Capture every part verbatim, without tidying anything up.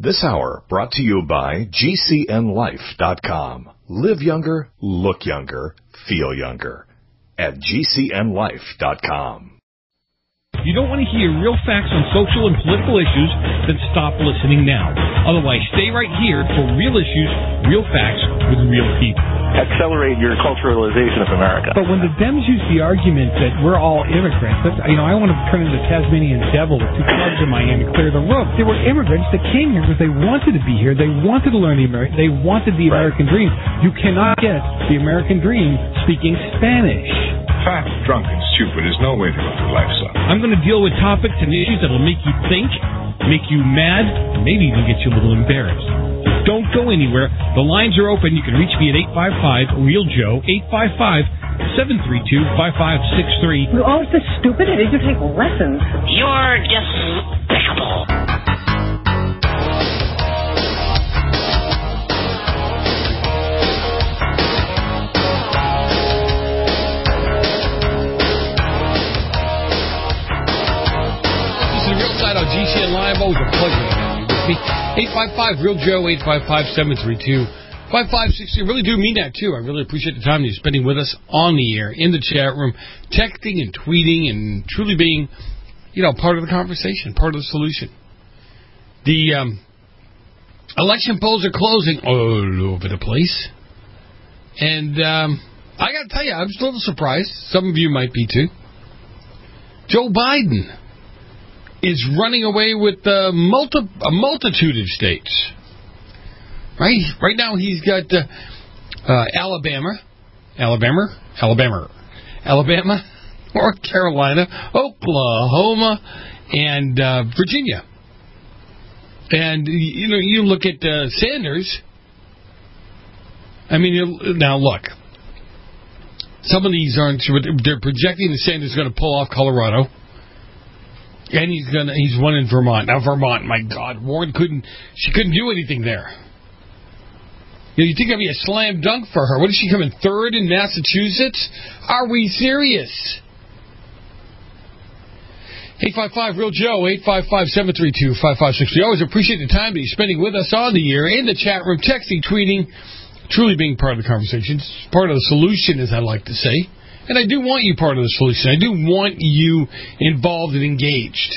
This hour brought to you by G C N life dot com. Live younger, look younger, feel younger. At G C N life dot com. You don't want to hear real facts on social and political issues? Then stop listening now. Otherwise, stay right here for real issues, real facts, with real people. Accelerate your culturalization of America. But when the Dems use the argument that we're all immigrants, that's, you know, I want to turn into the Tasmanian devil with two clubs in my hand and clear the room. They were immigrants that came here because they wanted to be here. They wanted to learn the American. They wanted the American dream. You cannot get the American dream speaking Spanish. Fat, drunk, and stupid is no way to live your life, son. I'm going to deal with topics and issues that will make you think, make you mad, and maybe even get you a little embarrassed. Don't go anywhere. The lines are open. You can reach me at eight five five, real joe, eight five five, seven three two, five five six three. You're always so stupid. Did you take lessons? You're despicable. G C N Live, always a pleasure to have you with me. eight five five, real joe, eight five five, seven three two, five five six three. I really do mean that, too. I really appreciate the time you're spending with us on the air, in the chat room, texting and tweeting, and truly being, you know, part of the conversation, part of the solution. The um, election polls are closing all over the place. And um, I got to tell you, I'm still a little surprised. Some of you might be, too. Joe Biden is running away with uh, multi- a multitude of states. Right? Right now he's got uh, uh, Alabama, Alabama, Alabama, Alabama, North Carolina, Oklahoma, and uh, Virginia. And, you know, you look at uh, Sanders. I mean, you, now look. Some of these aren't, they're projecting that Sanders is going to pull off Colorado. And he's gonna he's won in Vermont. Now Vermont, my God, Warren couldn't she couldn't do anything there. You know, you think that'd be a slam dunk for her. What did she come in third in Massachusetts? Are we serious? eight five five, real joe, eight five five, seven three two, five five six three. Always appreciate the time that you're spending with us on the air, in the chat room, texting, tweeting, truly being part of the conversation. It's part of the solution, as I like to say. And I do want you part of the solution. I do want you involved and engaged.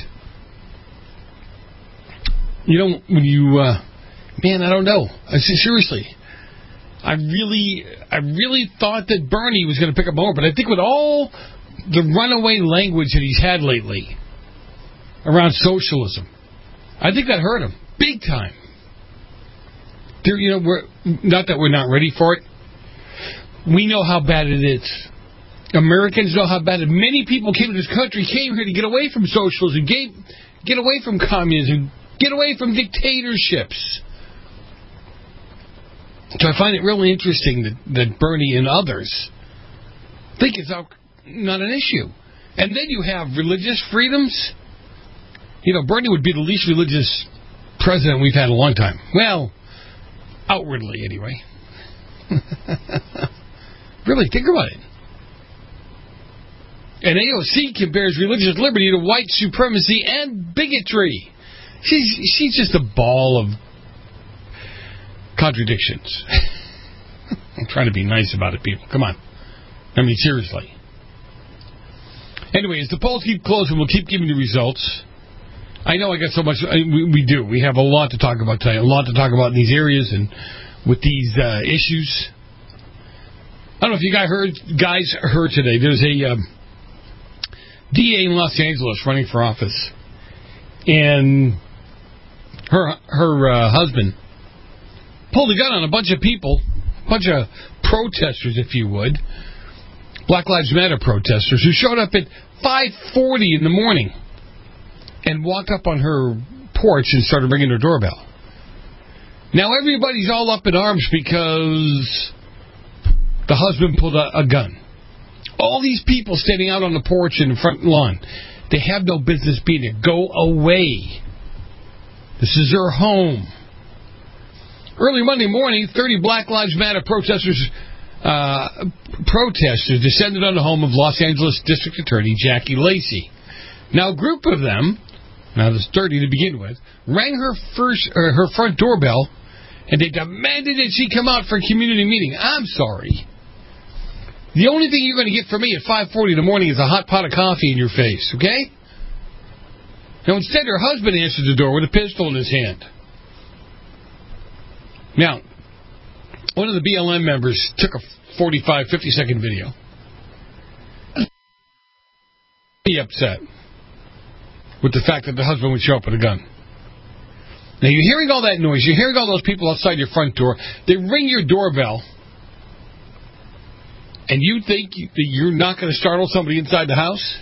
You know, when you, uh, man, I don't know. I say, seriously, I really, I really thought that Bernie was going to pick up more, but I think with all the runaway language that he's had lately around socialism, I think that hurt him big time. There, you know, we're not that we're not ready for it. We know how bad it is. Americans know how bad it is. Many people came to this country, came here to get away from socialism, get, get away from communism, get away from dictatorships. So I find it really interesting that, that Bernie and others think it's not an issue. And then you have religious freedoms. You know, Bernie would be the least religious president we've had in a long time. Well, outwardly, anyway. Really, think about it. And A O C compares religious liberty to white supremacy and bigotry. She's she's just a ball of contradictions. I'm trying to be nice about it, people. Come on. I mean, seriously. Anyway, as the polls keep closing, we'll keep giving you results. I know I got so much. I, we, we do. We have a lot to talk about today. A lot to talk about in these areas and with these uh, issues. I don't know if you guys heard, guys heard today. There's a um, D A in Los Angeles running for office, and her her uh, husband pulled a gun on a bunch of people, a bunch of protesters, if you would, Black Lives Matter protesters, who showed up at five forty in the morning and walked up on her porch and started ringing her doorbell. Now everybody's all up in arms because the husband pulled a, a gun. All these people standing out on the porch in the front lawn, they have no business being there. Go away. This is their home. Early Monday morning, thirty Black Lives Matter protesters uh, protesters descended on the home of Los Angeles District Attorney Jackie Lacey. Now, a group of them, now this dirty to begin with, rang her first or her front doorbell, and they demanded that she come out for a community meeting. I'm sorry. The only thing you're going to get from me at five forty in the morning is a hot pot of coffee in your face, okay? Now, instead, her husband answered the door with a pistol in his hand. Now, one of the B L M members took a forty-five, fifty-second video. Be upset with the fact that the husband would show up with a gun. Now, you're hearing all that noise. You're hearing all those people outside your front door. They ring your doorbell. And you think that you're not going to startle somebody inside the house?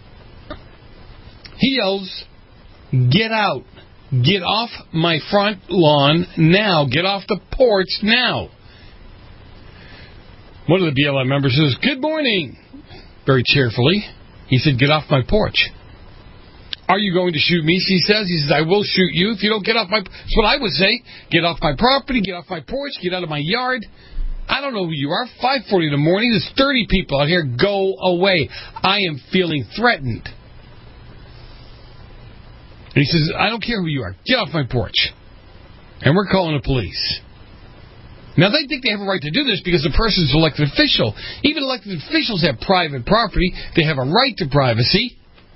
He yells, "Get out. Get off my front lawn now. Get off the porch now." One of the B L M members says, "Good morning," very cheerfully. He said, "Get off my porch." "Are you going to shoot me?" she says. He says, "I will shoot you if you don't get off my..." That's what I would say. Get off my property, get off my porch, get out of my yard. I don't know who you are. five forty in the morning, there's thirty people out here. Go away. I am feeling threatened. And he says, "I don't care who you are. Get off my porch." And we're calling the police. Now, they think they have a right to do this because the person's an elected official. Even elected officials have private property. They have a right to privacy.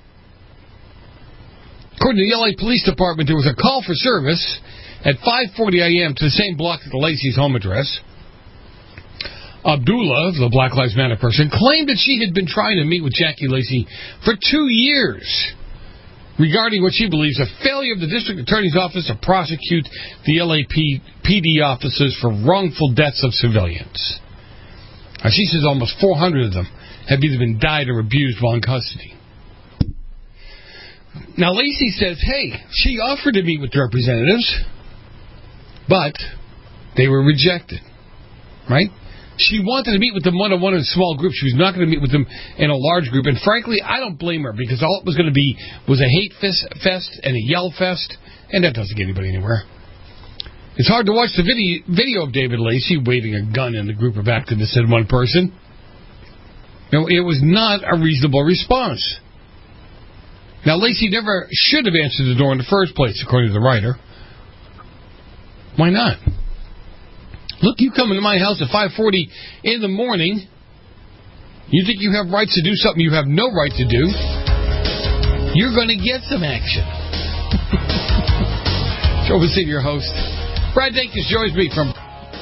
According to the L A Police Department, there was a call for service at five forty a.m. to the same block at the Lacey's home address. Abdullah, the Black Lives Matter person, claimed that she had been trying to meet with Jackie Lacey for two years regarding what she believes a failure of the district attorney's office to prosecute the L A P D officers for wrongful deaths of civilians. Now, she says almost four hundred of them have either been died or abused while in custody. Now, Lacey says, hey, she offered to meet with the representatives, but they were rejected, right? She wanted to meet with them one-on-one in a small group. She was not going to meet with them in a large group. And frankly, I don't blame her, because all it was going to be was a hate fest and a yell fest, and that doesn't get anybody anywhere. It's hard to watch the video, video of David Lacey waving a gun in the group of activists, said one person. No, it was not a reasonable response. Now, Lacey never should have answered the door in the first place, according to the writer. Why not? Look, you come into my house at five forty in the morning. You think you have rights to do something you have no right to do. You're going to get some action. Joe Messina, your host. Brad Dacus joins me from...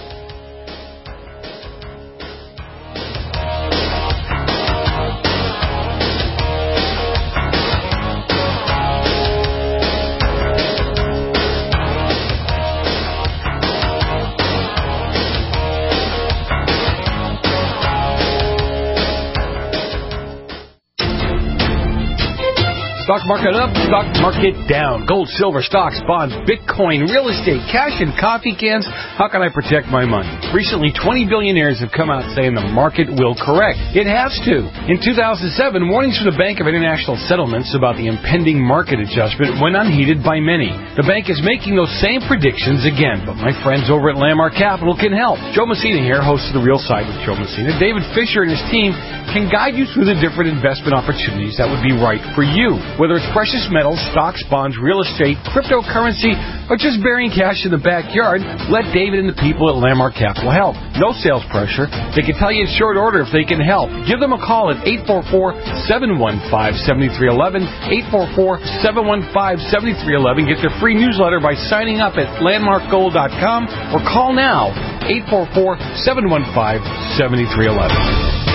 Stock market up, stock market down. Gold, silver, stocks, bonds, Bitcoin, real estate, cash, and coffee cans. How can I protect my money? Recently, twenty billionaires have come out saying the market will correct. It has to. In two thousand seven, warnings from the Bank of International Settlements about the impending market adjustment went unheeded by many. The bank is making those same predictions again, but my friends over at Landmark Capital can help. Joe Messina here, host of The Real Side with Joe Messina. David Fisher and his team can guide you through the different investment opportunities that would be right for you. Whether it's precious metals, stocks, bonds, real estate, cryptocurrency, or just burying cash in the backyard, let David and the people at Landmark Capital help. No sales pressure. They can tell you in short order if they can help. Give them a call at eight four four, seven one five, seven three one one, eight four four, seven one five, seven three one one. Get their free newsletter by signing up at landmark gold dot com or call now, eight four four, seven one five, seven three one one.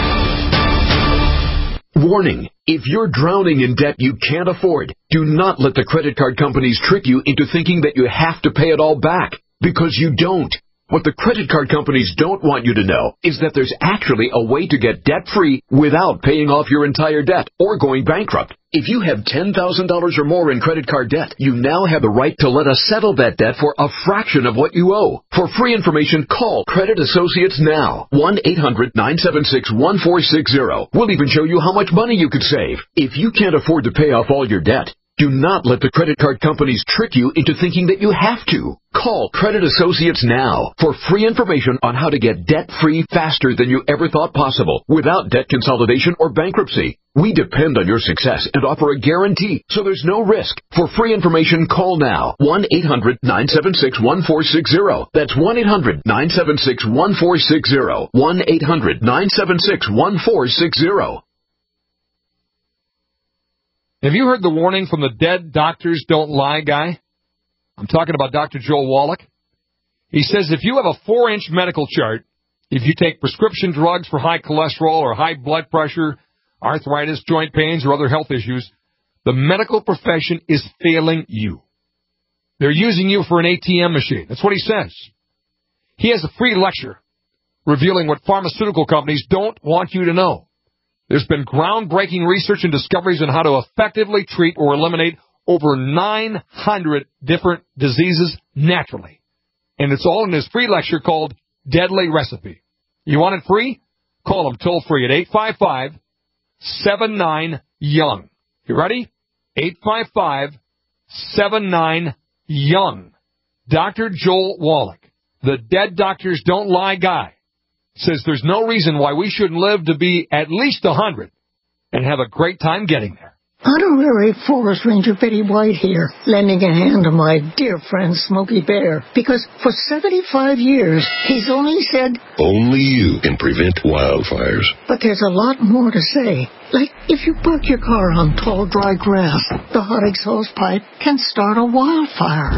Warning. If you're drowning in debt you can't afford, do not let the credit card companies trick you into thinking that you have to pay it all back, because you don't. What the credit card companies don't want you to know is that there's actually a way to get debt-free without paying off your entire debt or going bankrupt. If you have ten thousand dollars or more in credit card debt, you now have the right to let us settle that debt for a fraction of what you owe. For free information, call Credit Associates now. one eight hundred, nine seven six, one four six zero. We'll even show you how much money you could save. If you can't afford to pay off all your debt, do not let the credit card companies trick you into thinking that you have to. Call Call Credit Associates now for free information on how to get debt-free faster than you ever thought possible without debt consolidation or bankruptcy. We depend on your success and offer a guarantee, so there's no risk. For free information, call now. one eight hundred nine seven six one four six zero. That's one eight hundred nine seven six one four six zero. one eight hundred nine seven six one four six zero. Have you heard the warning from the dead doctors don't lie guy? I'm talking about Doctor Joel Wallach. He says if you have a four-inch medical chart, if you take prescription drugs for high cholesterol or high blood pressure, arthritis, joint pains, or other health issues, the medical profession is failing you. They're using you for an A T M machine. That's what he says. He has a free lecture revealing what pharmaceutical companies don't want you to know. There's been groundbreaking research and discoveries on how to effectively treat or eliminate over nine hundred different diseases naturally. And it's all in his free lecture called Deadly Recipe. You want it free? Call him toll free at eight five five, seven nine, young. You ready? eight five five, seven nine, young. Doctor Joel Wallach, the dead doctors don't lie guy, says there's no reason why we shouldn't live to be at least one hundred and have a great time getting there. Honorary Forest Ranger Betty White here, lending a hand to my dear friend Smokey Bear, because for seventy-five years, he's only said, only you can prevent wildfires. But there's a lot more to say. Like, if you park your car on tall, dry grass, the hot exhaust pipe can start a wildfire.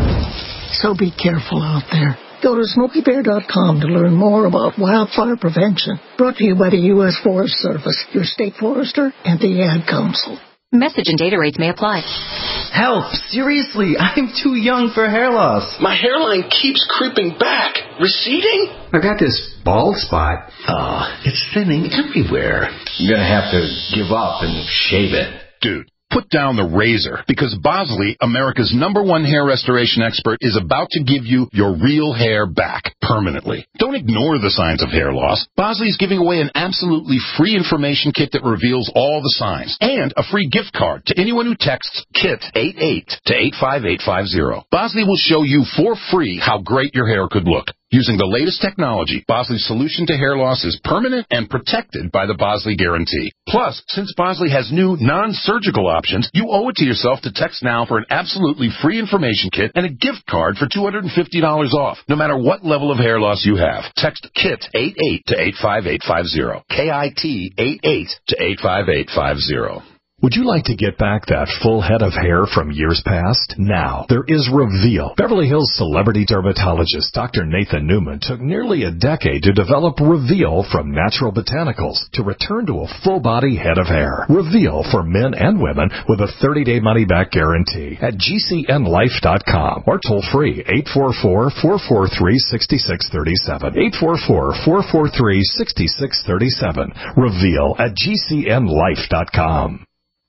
So be careful out there. Go to smokey bear dot com to learn more about wildfire prevention. Brought to you by the U S Forest Service, your state forester, and the Ad Council. Message and data rates may apply. Help! Seriously, I'm too young for hair loss. My hairline keeps creeping back. Receding? I got this bald spot. Oh, it's thinning everywhere. I'm gonna have to give up and shave it. Dude, put down the razor, because Bosley, America's number one hair restoration expert, is about to give you your real hair back permanently. Don't ignore the signs of hair loss. Bosley is giving away an absolutely free information kit that reveals all the signs, and a free gift card to anyone who texts KIT eighty-eight to eight five eight five zero. Bosley will show you for free how great your hair could look. Using the latest technology, Bosley's solution to hair loss is permanent and protected by the Bosley Guarantee. Plus, since Bosley has new non-surgical options, you owe it to yourself to text now for an absolutely free information kit and a gift card for two hundred fifty dollars off, no matter what level of hair loss you have. Text KIT eighty-eight to eight five eight five zero. K I T eighty-eight to eight five eight five zero. Would you like to get back that full head of hair from years past? Now, there is Reveal. Beverly Hills celebrity dermatologist Doctor Nathan Newman took nearly a decade to develop Reveal from natural botanicals to return to a full-body head of hair. Reveal for men and women with a thirty-day money-back guarantee at G C N life dot com or toll free eight four four, four four three, six six three seven. eight four four, four four three, six six three seven. Reveal at G C N life dot com.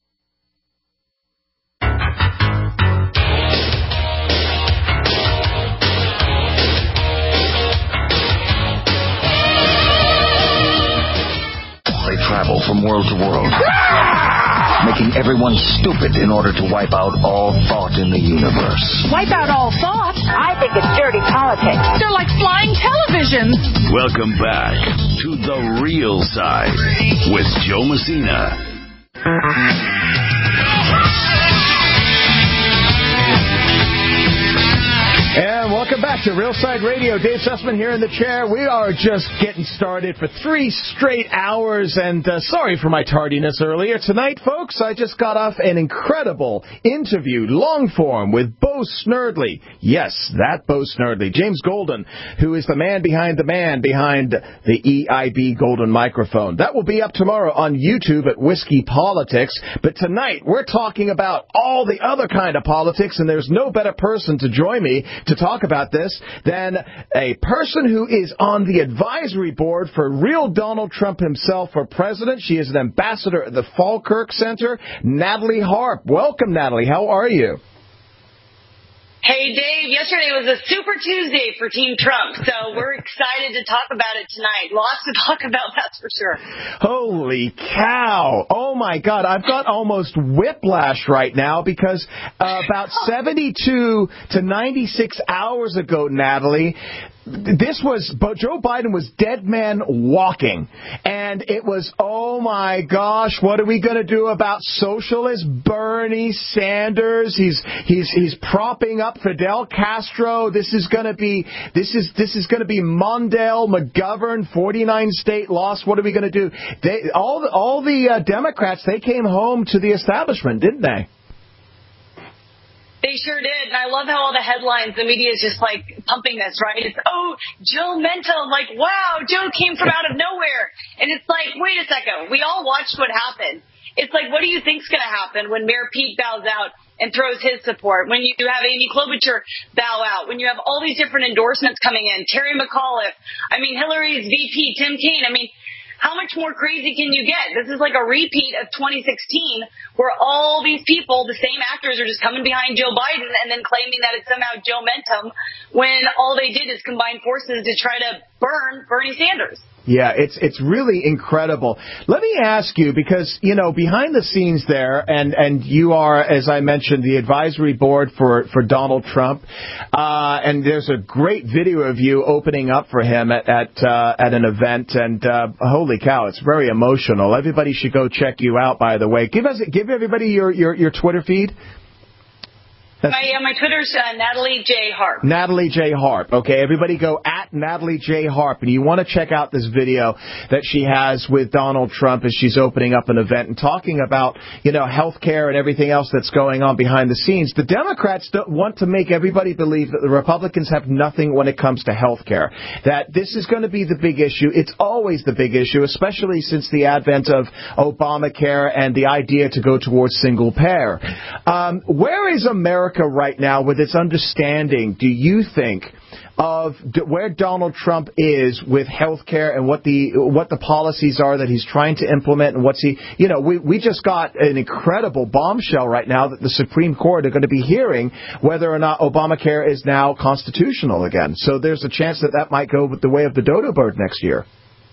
They travel from world to world, making everyone stupid in order to wipe out all thought in the universe. Wipe out all thought? I think it's dirty politics. They're like flying televisions. Welcome back to The Real Side with Joe Messina. And welcome back to Real Side Radio. Dave Sussman here in the chair. We are just getting started for three straight hours, and uh, sorry for my tardiness earlier. Tonight, folks, I just got off an incredible interview, long form, with Bo Snerdley. Yes, that Bo Snerdley. James Golden, who is the man behind the man behind the E I B Golden microphone. That will be up tomorrow on YouTube at Whiskey Politics. But tonight, we're talking about all the other kind of politics, and there's no better person to join me to talk about this than a person who is on the advisory board for real Donald Trump himself for president. She is an ambassador at the Falkirk Center, Natalie Harp. Welcome, Natalie. How are you? Hey, Dave, yesterday was a Super Tuesday for Team Trump, so we're excited to talk about it tonight. Lots to talk about, that's for sure. Holy cow. Oh, my God. I've got almost whiplash right now because uh, about seventy-two to ninety-six hours ago, Natalie, this was, Joe Biden was dead man walking. And it was, oh, my gosh, what are we going to do about socialist Bernie Sanders? He's he's he's propping up Fidel Castro. This is going to be this is this is going to be Mondale, McGovern, forty-nine state loss. What are we going to do? They all the, all the uh, Democrats, they came home to the establishment, didn't they? They sure did, and I love how all the headlines, the media is just like pumping this, right? It's, oh, Joe Mentum, like, wow, Joe came from out of nowhere. And it's like, wait a second, we all watched what happened. It's like, what do you think's going to happen when Mayor Pete bows out and throws his support, when you have Amy Klobuchar bow out, when you have all these different endorsements coming in, Terry McAuliffe, I mean, Hillary's V P, Tim Kaine, I mean, how much more crazy can you get? This is like a repeat of twenty sixteen where all these people, the same actors, are just coming behind Joe Biden and then claiming that it's somehow Joe Mentum when all they did is combine forces to try to burn Bernie Sanders. Yeah, it's it's really incredible. Let me ask you, because, you know, behind the scenes there, and, and you are, as I mentioned, the advisory board for, for Donald Trump, uh, and there's a great video of you opening up for him at at, uh, at an event, and uh, holy cow, it's very emotional. Everybody should go check you out, by the way. Give us give everybody your, your, your Twitter feed. That's my, uh, my Twitter's uh, Natalie J. Harp. Natalie J. Harp. Okay, everybody go at Natalie J. Harp. And you want to check out this video that she has with Donald Trump as she's opening up an event and talking about, you know, health care and everything else that's going on behind the scenes. The Democrats don't want to make everybody believe that the Republicans have nothing when it comes to health care, that this is going to be the big issue. It's always the big issue, especially since the advent of Obamacare and the idea to go towards single payer. Um, where is America right now with its understanding, do you think, of d- where Donald Trump is with health care and what the what the policies are that he's trying to implement, and what's he, you know, we, we just got an incredible bombshell right now that the Supreme Court are going to be hearing whether or not Obamacare is now constitutional again. So there's a chance that that might go with the way of the dodo bird next year.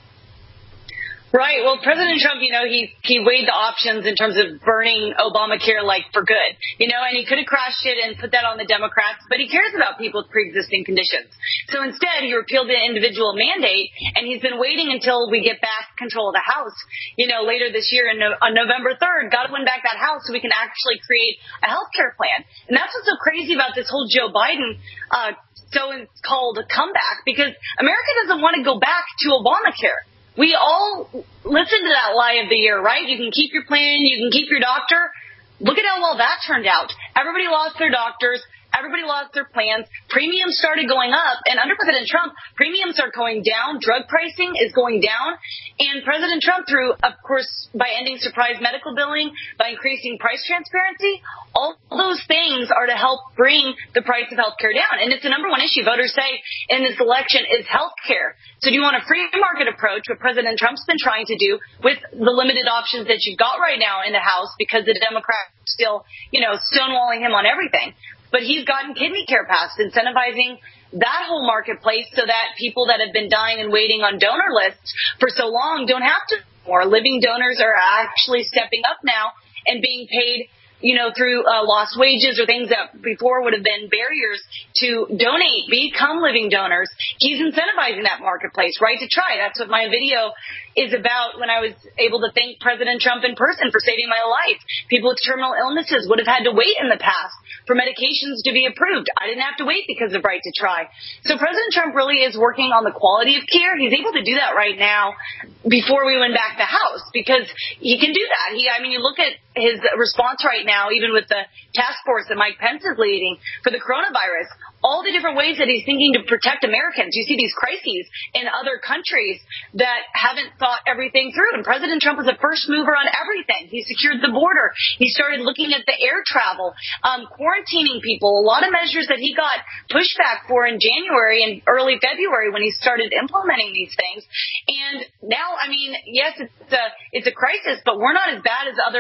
Right. Well, President Trump, you know, he he weighed the options in terms of burning Obamacare, like, for good, you know, and he could have crashed it and put that on the Democrats, but he cares about people with pre-existing conditions. So instead, he repealed the individual mandate, and he's been waiting until we get back control of the House, you know, later this year in no, on November third. Got to win back that House so we can actually create a health care plan. And that's what's so crazy about this whole Joe Biden uh so-called comeback, because America doesn't want to go back to Obamacare. We all listen to that lie of the year, right? You can keep your plan, you can keep your doctor. Look at how well that turned out. Everybody lost their doctors. Everybody lost their plans. Premiums started going up. And under President Trump, premiums are going down. Drug pricing is going down. And President Trump, through, of course, by ending surprise medical billing, by increasing price transparency, all those things are to help bring the price of health care down. And it's the number one issue voters say in this election is health care. So do you want a free market approach, what President Trump's been trying to do with the limited options that you've got right now in the House because the Democrats are still, you know, stonewalling him on everything. But he's gotten kidney care passed, incentivizing that whole marketplace so that people that have been dying and waiting on donor lists for so long don't have to anymore. Living donors are actually stepping up now and being paid, you know, through uh, lost wages or things that before would have been barriers to donate, become living donors. He's incentivizing that marketplace, right, to try. That's what my video is about when I was able to thank President Trump in person for saving my life. People with terminal illnesses would have had to wait in the past for medications to be approved. I didn't have to wait because of Right to Try. So President Trump really is working on the quality of care. He's able to do that right now before we win back the House because he can do that. He, I mean, you look at his response right now, even with the task force that Mike Pence is leading for the coronavirus, all the different ways that he's thinking to protect Americans. You see these crises in other countries that haven't thought everything through. And President Trump was a first mover on everything. He secured the border. He started looking at the air travel, um, quarantining people, a lot of measures that he got pushback for in January and early February when he started implementing these things. And now, I mean, yes, it's a, it's a crisis, but we're not as bad as other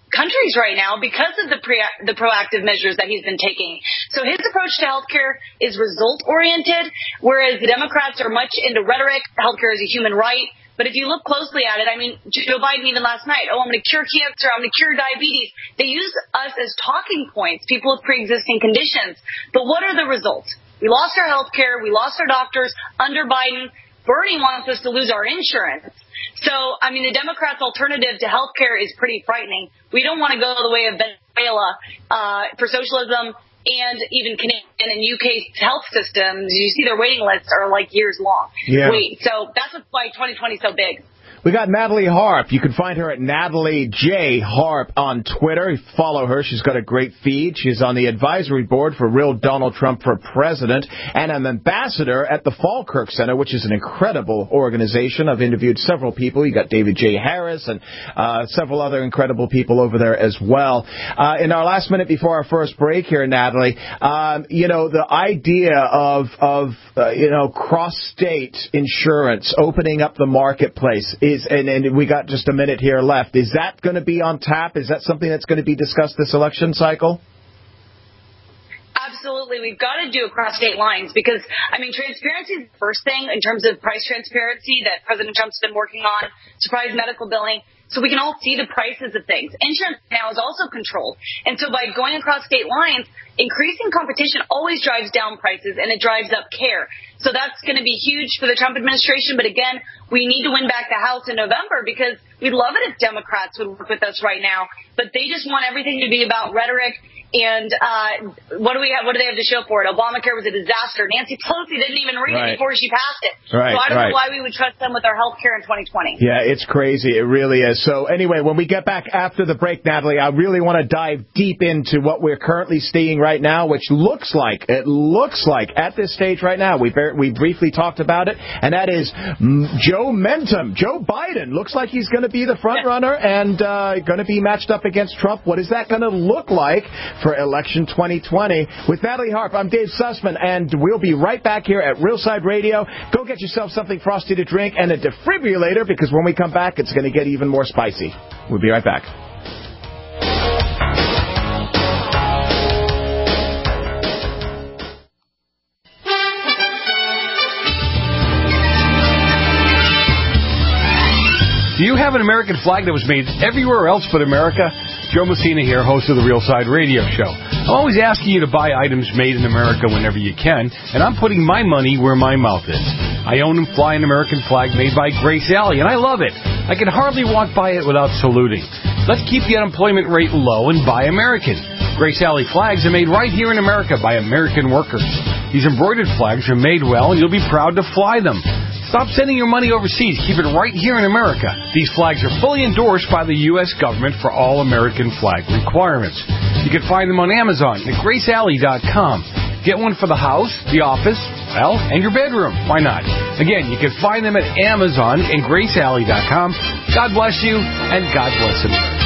countries right now because of the pre- the proactive measures that he's been taking. So his approach to healthcare is result-oriented, whereas the Democrats are much into rhetoric. Healthcare is a human right. But if you look closely at it, I mean, Joe Biden even last night, oh, I'm going to cure cancer, I'm going to cure diabetes. They use us as talking points, people with pre-existing conditions. But what are the results? We lost our health care. We lost our doctors under Biden. Bernie wants us to lose our insurance. So, I mean, the Democrats' alternative to health care is pretty frightening. We don't want to go the way of Venezuela uh, for socialism and even Canadian and U K health systems. You see their waiting lists are like years long. Yeah. Wait, so that's why twenty twenty is so big. We got Natalie Harp. You can find her at Natalie J. Harp on Twitter. Follow her. She's got a great feed. She's on the advisory board for Real Donald Trump for President and an ambassador at the Falkirk Center, which is an incredible organization. I've interviewed several people. You got David J. Harris and uh, several other incredible people over there as well. Uh, in our last minute before our first break here, Natalie, um, you know, the idea of, of uh, you know, cross-state insurance, opening up the marketplace is And, and we got just a minute here left. Is that going to be on tap? Is that something that's going to be discussed this election cycle? Absolutely. We've got to do across state lines because, I mean, transparency is the first thing in terms of price transparency that President Trump's been working on, surprise medical billing, so we can all see the prices of things. Insurance now is also controlled. And so by going across state lines, increasing competition always drives down prices and it drives up care. So that's going to be huge for the Trump administration. But again, we need to win back the House in November because we'd love it if Democrats would work with us right now. But they just want everything to be about rhetoric. And uh, what do we have? What do they have to show for it? Obamacare was a disaster. Nancy Pelosi didn't even read right. it before she passed it. Right, so I don't right. know why we would trust them with our health care in twenty twenty. Yeah, it's crazy. It really is. So anyway, when we get back after the break, Natalie, I really want to dive deep into what we're currently seeing right now, which looks like, it looks like at this stage right now, we we briefly talked about it, and that is Joe Mentum. Joe Biden looks like he's going to be the front runner and uh, going to be matched up against Trump. What is that going to look like for election twenty twenty? With Natalie Harp, I'm Dave Sussman, and we'll be right back here at Real Side Radio. Go get yourself something frosty to drink and a defibrillator, because when we come back, it's going to get even more spicy. We'll be right back. Do you have an American flag that was made everywhere else but America? Joe Messina here, host of the Real Side Radio Show. I'm always asking you to buy items made in America whenever you can, and I'm putting my money where my mouth is. I own and fly an American flag made by Grace Alley, and I love it. I can hardly walk by it without saluting. Let's keep the unemployment rate low and buy American. Grace Alley flags are made right here in America by American workers. These embroidered flags are made well, and you'll be proud to fly them. Stop sending your money overseas. Keep it right here in America. These flags are fully endorsed by the U S government for all American flag requirements. You can find them on Amazon at grace alley dot com. Get one for the house, the office, well, and your bedroom. Why not? Again, you can find them at Amazon and grace alley dot com. God bless you, and God bless America.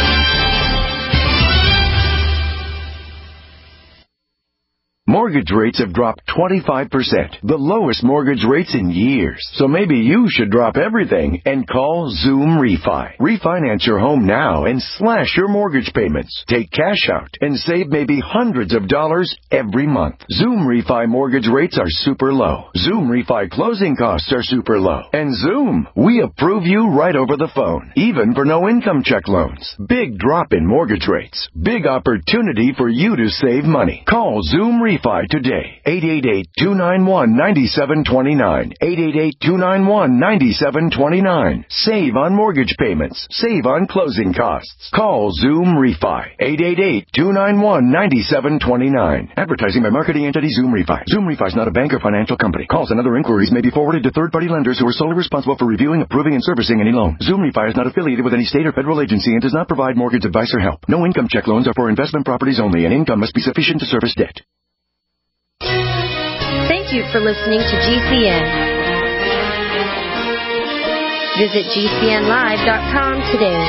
Mortgage rates have dropped twenty-five percent, the lowest mortgage rates in years. So maybe you should drop everything and call Zoom Refi. Refinance your home now and slash your mortgage payments. Take cash out and save maybe hundreds of dollars every month. Zoom Refi mortgage rates are super low. Zoom Refi closing costs are super low. And Zoom, we approve you right over the phone, even for no income check loans. Big drop in mortgage rates. Big opportunity for you to save money. Call Zoom Refi today. eight eight eight, two nine one, nine seven two nine. eight eight eight, two nine one, nine seven two nine. Save on mortgage payments. Save on closing costs. Call Zoom Refi. eight eight eight, two nine one, nine seven two nine. Advertising by marketing entity Zoom Refi. Zoom Refi is not a bank or financial company. Calls and other inquiries may be forwarded to third-party lenders who are solely responsible for reviewing, approving, and servicing any loan. Zoom Refi is not affiliated with any state or federal agency and does not provide mortgage advice or help. No income check loans are for investment properties only, and income must be sufficient to service debt. Thank you for listening to G C N. Visit G C N live dot com today.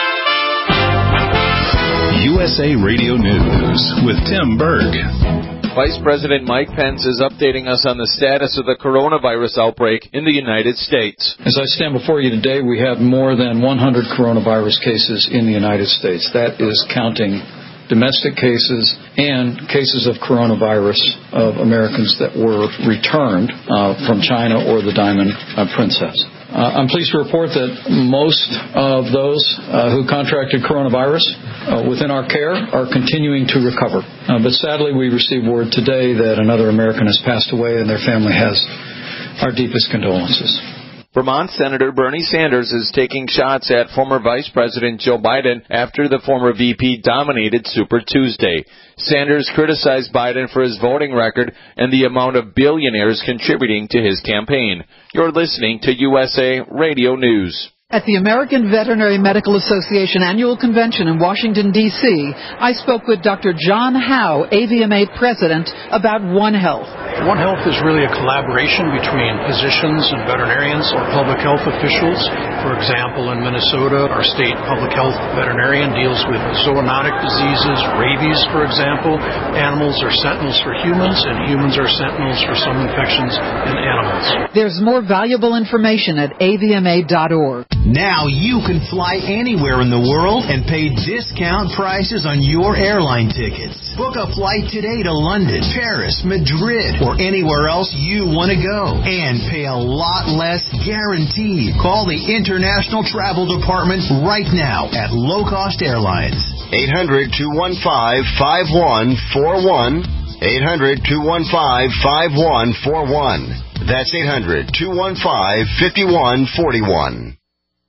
U S A Radio News with Tim Berg. Vice President Mike Pence is updating us on the status of the coronavirus outbreak in the United States. As I stand before you today, we have more than one hundred coronavirus cases in the United States. That is counting domestic cases and cases of coronavirus of Americans that were returned uh, from China or the Diamond uh, Princess. Uh, I'm pleased to report that most of those uh, who contracted coronavirus uh, within our care are continuing to recover. Uh, but sadly, we received word today that another American has passed away, and their family has our deepest condolences. Vermont Senator Bernie Sanders is taking shots at former Vice President Joe Biden after the former V P dominated Super Tuesday. Sanders criticized Biden for his voting record and the amount of billionaires contributing to his campaign. You're listening to U S A Radio News. At the American Veterinary Medical Association Annual Convention in Washington, D C, I spoke with Doctor John Howe, A V M A President, about One Health. One Health is really a collaboration between physicians and veterinarians or public health officials. For example, in Minnesota, our state public health veterinarian deals with zoonotic diseases, rabies, for example. Animals are sentinels for humans, and humans are sentinels for some infections in animals. There's more valuable information at A V M A dot org. Now you can fly anywhere in the world and pay discount prices on your airline tickets. Book a flight today to London, Paris, Madrid, or anywhere else you want to go and pay a lot less guaranteed. Call the International Travel Department right now at Low Cost Airlines. eight hundred, two one five, five one four one. eight hundred, two one five, five one four one. That's eight hundred, two one five, five one four one.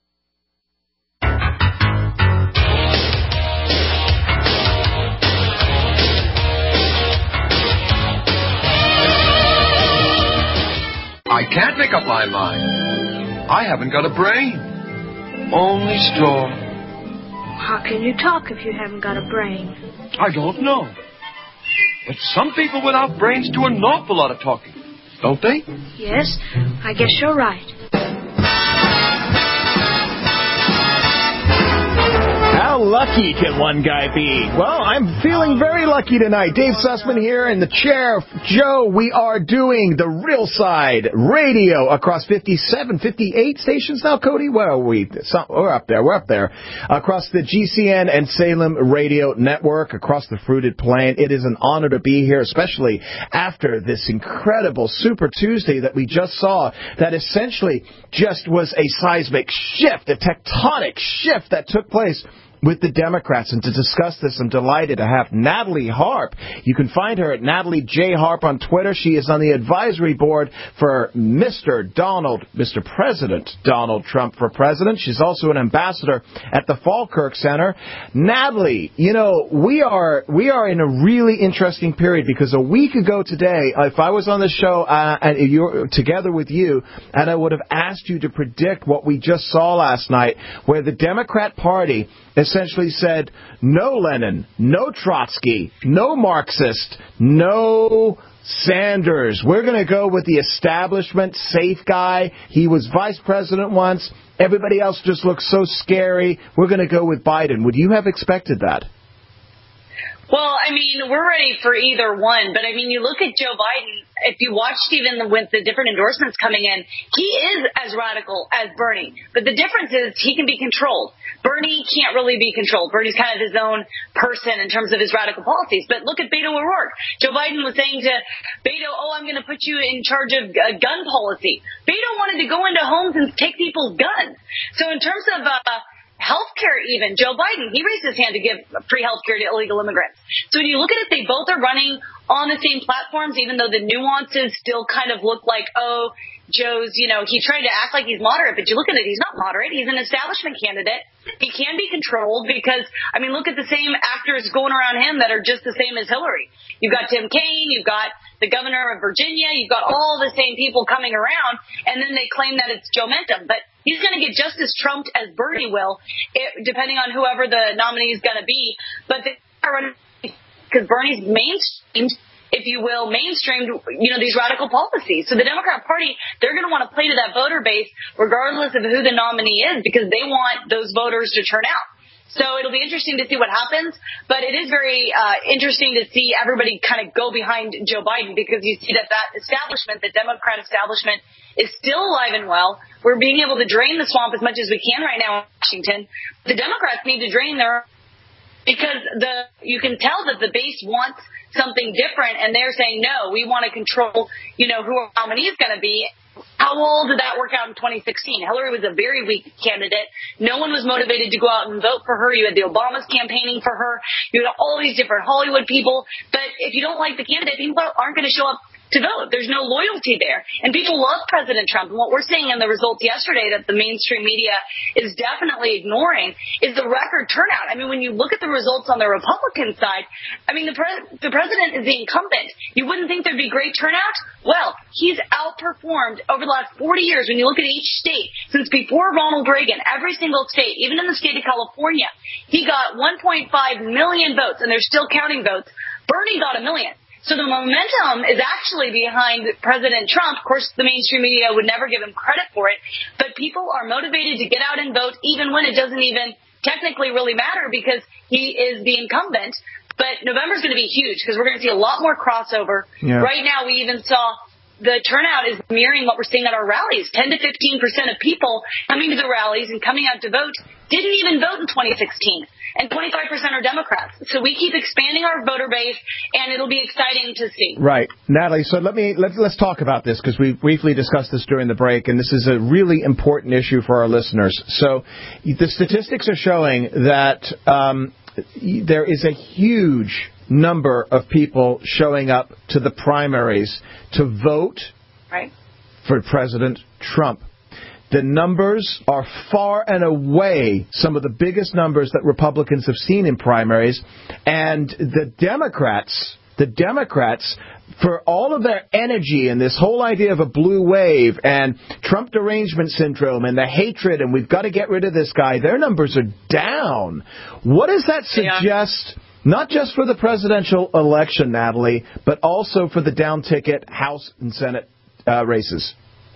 I can't make up my mind. I haven't got a brain. Only straw. How can you talk if you haven't got a brain? I don't know. But some people without brains do an awful lot of talking, don't they? Yes, I guess you're right. How lucky can one guy be? Well, I'm feeling very lucky tonight. Dave Sussman here in the chair. Joe, we are doing the Real Side Radio across fifty-seven, fifty-eight stations now, Cody? Where are we? Some, we're up there. We're up there. Across the G C N and Salem Radio Network, across the Fruited Plain. It is an honor to be here, especially after this incredible Super Tuesday that we just saw that essentially just was a seismic shift, a tectonic shift that took place with the Democrats. And to discuss this, I'm delighted to have Natalie Harp. You can find her at Natalie J. Harp on Twitter. She is on the advisory board for Mister Donald, Mister President Donald Trump for president. She's also an ambassador at the Falkirk Center. Natalie, you know, we are we are in a really interesting period because a week ago today, if I was on the show uh, and you're together with you, and I would have asked you to predict what we just saw last night, where the Democrat Party essentially said, no Lenin, no Trotsky, no Marxist, no Sanders. We're going to go with the establishment, safe guy. He was vice president once. Everybody else just looks so scary. We're going to go with Biden. Would you have expected that? Well, I mean, we're ready for either one. But, I mean, you look at Joe Biden, if you watched even the, with the different endorsements coming in, he is as radical as Bernie. But the difference is he can be controlled. Bernie can't really be controlled. Bernie's kind of his own person in terms of his radical policies. But look at Beto O'Rourke. Joe Biden was saying to Beto, oh, I'm going to put you in charge of uh, gun policy. Beto wanted to go into homes and take people's guns. So in terms of uh, healthcare even, Joe Biden, he raised his hand to give free healthcare to illegal immigrants. So when you look at it, they both are running on the same platforms, even though the nuances still kind of look like, oh, Joe's, you know, he tried to act like he's moderate, but you look at it, he's not moderate. He's an establishment candidate. He can be controlled because, I mean, look at the same actors going around him that are just the same as Hillary. You've got Tim Kaine, you've got the governor of Virginia, you've got all the same people coming around, and then they claim that it's Joe Mentum. But he's going to get just as trumped as Bernie will, it, depending on whoever the nominee is going to be. But they are running because Bernie's mainstreamed, if you will, mainstreamed, you know, these radical policies. So the Democrat Party, they're going to want to play to that voter base regardless of who the nominee is because they want those voters to turn out. So it'll be interesting to see what happens, but it is very uh, interesting to see everybody kind of go behind Joe Biden, because you see that that establishment, the Democrat establishment, is still alive and well. We're being able to drain the swamp as much as we can right now in Washington. The Democrats need to drain their, because the you can tell that the base wants something different, and they're saying, no, we want to control, you know, who our nominee is going to be. How well did that work out in twenty sixteen? Hillary was a very weak candidate. No one was motivated to go out and vote for her. You had the Obamas campaigning for her. You had all these different Hollywood people. But if you don't like the candidate, people aren't going to show up to vote. There's no loyalty there. And people love President Trump. And what we're seeing in the results yesterday that the mainstream media is definitely ignoring is the record turnout. I mean, when you look at the results on the Republican side, I mean, the, pre- the president is the incumbent. You wouldn't think there'd be great turnout? Well, he's outperformed over the last forty years. When you look at each state, since before Ronald Reagan, every single state, even in the state of California, he got one point five million votes, and they're still counting votes. Bernie got a million. So the momentum is actually behind President Trump. Of course, the mainstream media would never give him credit for it, but people are motivated to get out and vote even when it doesn't even technically really matter, because he is the incumbent. But November's going to be huge, because we're going to see a lot more crossover. Yeah. Right now, we even saw the turnout is mirroring what we're seeing at our rallies. ten to fifteen percent of people coming to the rallies and coming out to vote didn't even vote in twenty sixteen. And twenty-five percent are Democrats. So we keep expanding our voter base, and it'll be exciting to see. Right. Natalie, so let me, let's, let's talk about this, because we briefly discussed this during the break, and this is a really important issue for our listeners. So the statistics are showing that um, there is a huge number of people showing up to the primaries to vote right. for President Trump. The numbers are far and away some of the biggest numbers that Republicans have seen in primaries. And the Democrats, the Democrats, for all of their energy and this whole idea of a blue wave and Trump derangement syndrome and the hatred and we've got to get rid of this guy, their numbers are down. What does that suggest, yeah. not just for the presidential election, Natalie, but also for the down-ticket House and Senate uh, races?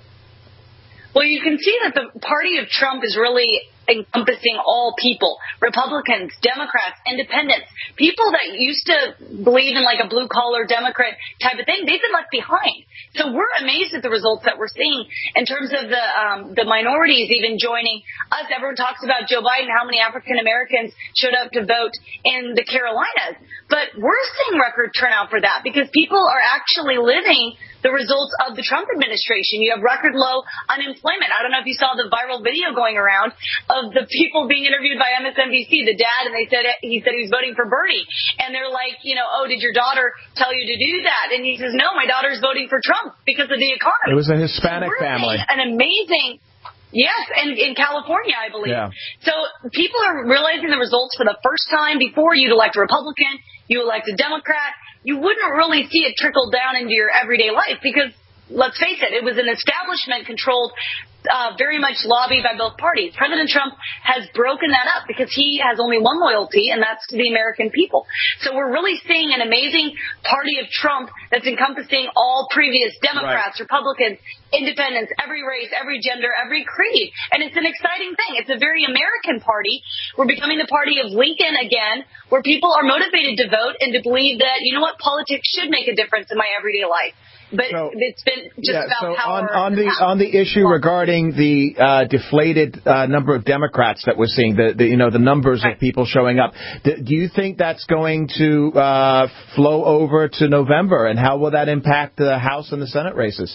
Well, you can see that the party of Trump is really encompassing all people, Republicans, Democrats, independents, people that used to believe in like a blue-collar Democrat type of thing. They've been left behind. So we're amazed at the results that we're seeing in terms of the um, the minorities even joining us. Everyone talks about Joe Biden, how many African Americans showed up to vote in the Carolinas. But we're seeing record turnout for that, because people are actually living the results of the Trump administration. You have record low unemployment. I don't know if you saw the viral video going around of the people being interviewed by M S N B C, the dad, and they said he said he was voting for Bernie. And they're like, you know, oh, did your daughter tell you to do that? And he says, no, my daughter's voting for Trump because of the economy. It was a Hispanic so family. An amazing... Yes, and in California, I believe. Yeah. So people are realizing the results for the first time. Before, you'd elect a Republican, you elect a Democrat. You wouldn't really see it trickle down into your everyday life because, let's face it, it was an establishment-controlled, uh, very much lobbied by both parties. President Trump has broken that up because he has only one loyalty, and that's to the American people. So we're really seeing an amazing party of Trump that's encompassing all previous Democrats, right. Republicans, independents, every race, every gender, every creed. And it's an exciting thing. It's a very American party. We're becoming the party of Lincoln again, where people are motivated to vote and to believe that, you know what, politics should make a difference in my everyday life. But so, it's been just yeah, about so power. On, on the on the issue regarding the uh, deflated uh, number of Democrats that we're seeing, the, the you know the numbers right. of people showing up, do, do you think that's going to uh, flow over to November, and how will that impact the House and the Senate races?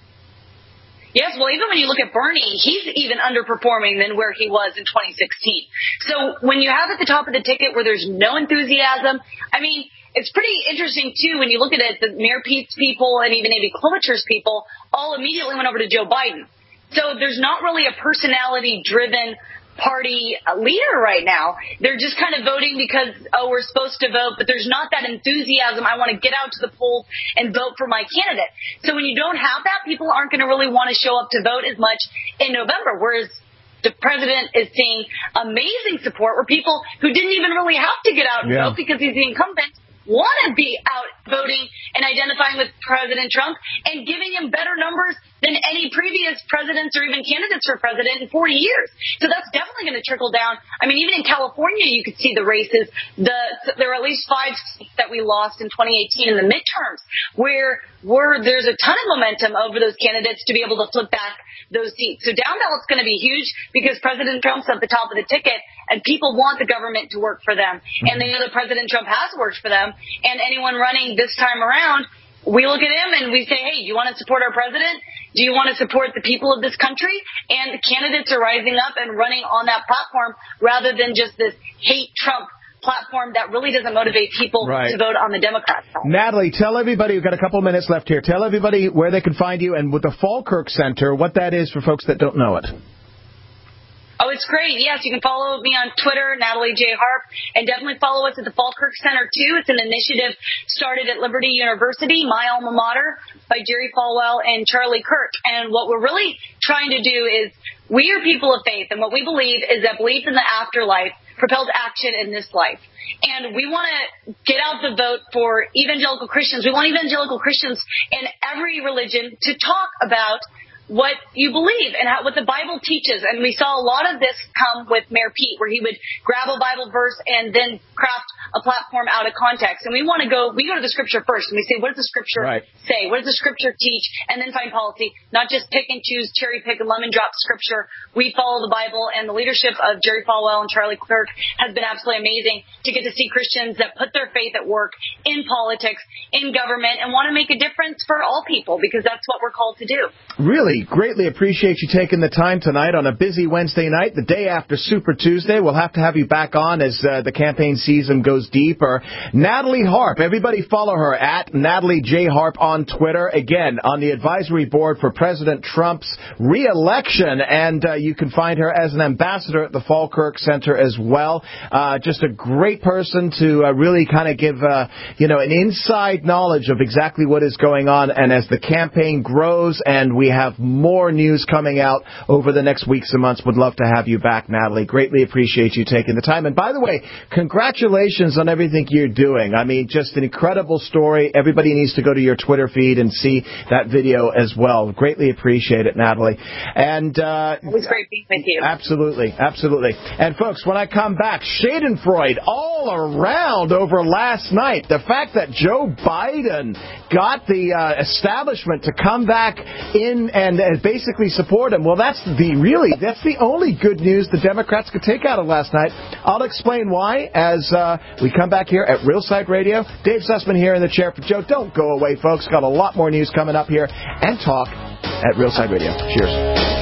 Yes, well, even when you look at Bernie, he's even underperforming than where he was in twenty sixteen. So when you have at the top of the ticket where there's no enthusiasm, I mean, it's pretty interesting, too, when you look at it, the Mayor Pete's people and even Amy Klobuchar's people all immediately went over to Joe Biden. So there's not really a personality-driven party leader right now. They're just kind of voting because, oh, we're supposed to vote, but there's not that enthusiasm. I want to get out to the polls and vote for my candidate. So when you don't have that, people aren't going to really want to show up to vote as much in November, whereas the president is seeing amazing support where people who didn't even really have to get out and yeah. vote because he's the incumbent want to be out voting and identifying with President Trump and giving him better numbers than any previous presidents or even candidates for president in forty years. So that's definitely going to trickle down. I mean, even in California, you could see the races. The, there were at least five states that we lost in twenty eighteen in the midterms where where there's a ton of momentum over those candidates to be able to flip back those seats. So down ballot's going to be huge because President Trump's at the top of the ticket and people want the government to work for them. And they know that President Trump has worked for them. And anyone running this time around, we look at him and we say, hey, do you want to support our president? Do you want to support the people of this country? And the candidates are rising up and running on that platform rather than just this hate Trump platform that really doesn't motivate people right. to vote on the Democrat side. Natalie, tell everybody, we've got a couple of minutes left here, tell everybody where they can find you and with the Falkirk Center, what that is for folks that don't know it. Oh, it's great. Yes, you can follow me on Twitter, Natalie J. Harp, and definitely follow us at the Falkirk Center, too. It's an initiative started at Liberty University, my alma mater, by Jerry Falwell and Charlie Kirk. And what we're really trying to do is we are people of faith, and what we believe is that belief in the afterlife propels action in this life. And we want to get out the vote for evangelical Christians. We want evangelical Christians in every religion to talk about what you believe and how, what the Bible teaches. And we saw a lot of this come with Mayor Pete, where he would grab a Bible verse and then craft a platform out of context. And we want to go, we go to the scripture first and we say, what does the scripture right. say? What does the scripture teach? And then find policy, not just pick and choose, cherry pick and lemon drop scripture. We follow the Bible, and the leadership of Jerry Falwell and Charlie Kirk has been absolutely amazing to get to see Christians that put their faith at work in politics, in government, and want to make a difference for all people, because that's what we're called to do. Really greatly appreciate you taking the time tonight on a busy Wednesday night, the day after Super Tuesday. We'll have to have you back on as uh, the campaign season goes deeper. Natalie Harp, everybody follow her at Natalie J. Harp on Twitter. Again, on the advisory board for President Trump's re-election, and uh, you can find her as an ambassador at the Falkirk Center as well. Uh, just a great person to uh, really kind of give, uh, you know, an inside knowledge of exactly what is going on. And as the campaign grows and we have more news coming out over the next weeks and months, would love to have you back, Natalie. Greatly appreciate you taking the time. And by the way, congratulations on everything you're doing. I mean, just an incredible story. Everybody needs to go to your Twitter feed and see that video as well. Greatly appreciate it, Natalie. And uh, it was great being with you. Absolutely, absolutely. And folks, when I come back, Schadenfreude all around over last night. The fact that Joe Biden got the uh, establishment to come back in and, and basically support him. Well, that's the really that's the only good news the Democrats could take out of last night. I'll explain why as uh, we come back here at Real Side Radio. Dave Sussman here in the chair for Joe. Don't go away, folks. Got a lot more news coming up here and talk at Real Side Radio. Cheers.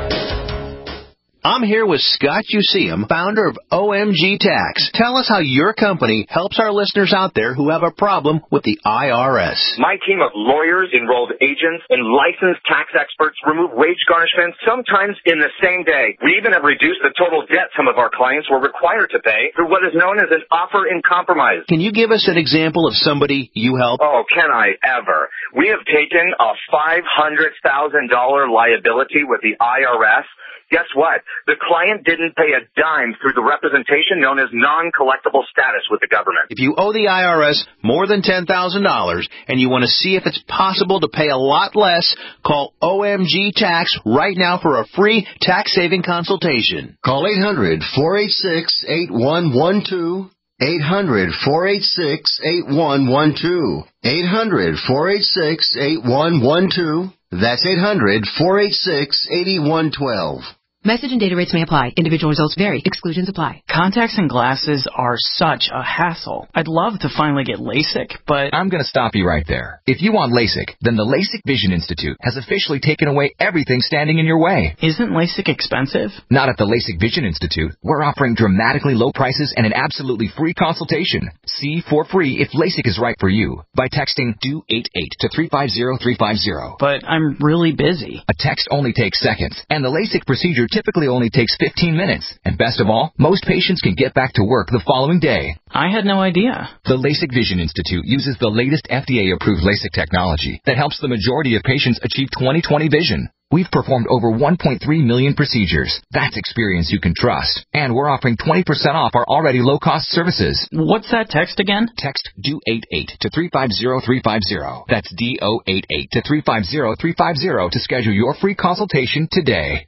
I'm here with Scott Useum, founder of O M G Tax. Tell us how your company helps our listeners out there who have a problem with the I R S. My team of lawyers, enrolled agents, and licensed tax experts remove wage garnishments sometimes in the same day. We even have reduced the total debt some of our clients were required to pay through what is known as an offer in compromise. Can you give us an example of somebody you help? Oh, can I ever? We have taken a five hundred thousand dollars liability with the I R S. Guess what? The client didn't pay a dime through the representation known as non-collectible status with the government. If you owe the I R S more than ten thousand dollars and you want to see if it's possible to pay a lot less, call O M G Tax right now for a free tax-saving consultation. Call eight hundred, four eight six, eight one one two. eight hundred, four eight six, eight one one two. eight hundred, four eight six, eight one one two. That's eight hundred, four eight six, eight one one two. Message and data rates may apply. Individual results vary. Exclusions apply. Contacts and glasses are such a hassle. I'd love to finally get LASIK, but... I'm going to stop you right there. If you want LASIK, then the LASIK Vision Institute has officially taken away everything standing in your way. Isn't LASIK expensive? Not at the LASIK Vision Institute. We're offering dramatically low prices and an absolutely free consultation. See for free if LASIK is right for you by texting do eight eight to three five zero three five zero. But I'm really busy. A text only takes seconds, and the LASIK procedure typically only takes fifteen minutes. And best of all, most patients can get back to work the following day. I had no idea. The LASIK Vision Institute uses the latest F D A-approved LASIK technology that helps the majority of patients achieve twenty twenty vision. We've performed over one point three million procedures. That's experience you can trust. And we're offering twenty percent off our already low-cost services. What's that text again? Text D O eight eight to three five zero three five zero. That's D O eight eight to three five zero three five zero to schedule your free consultation today.